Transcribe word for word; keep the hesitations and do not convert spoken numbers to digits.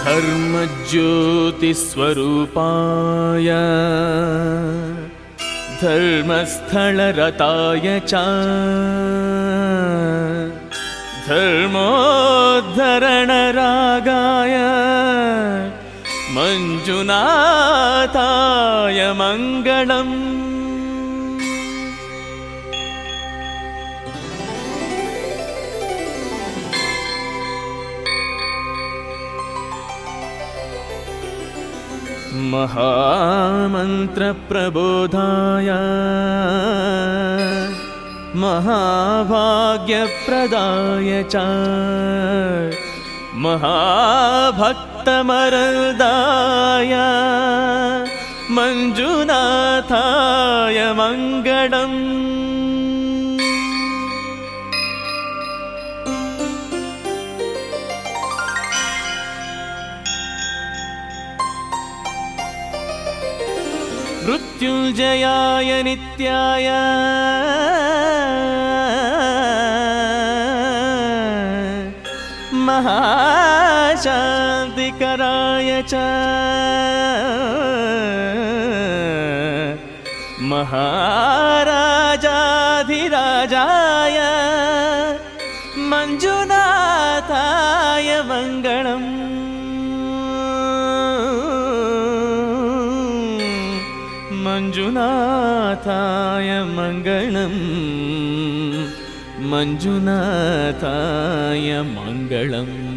धर्मज्योतिस्वरूपाय धर्मस्थलरताय च धर्मोद्धरणरागाय मञ्जुनाथाय मङ्गलम्। महामन्त्रप्रबोधाय महाभाग्यप्रदाय च महाभक्तमरदाय मञ्जुनाथाय मङ्गलम्। मृत्युञ्जयाय नित्याय महाशान्तिकराय च महाराजाधिराजाय मञ्जुनाथाय मङ्गलम्। मञ्जुनाथाय मङ्गलम् मञ्जुनाथाय मङ्गलम्।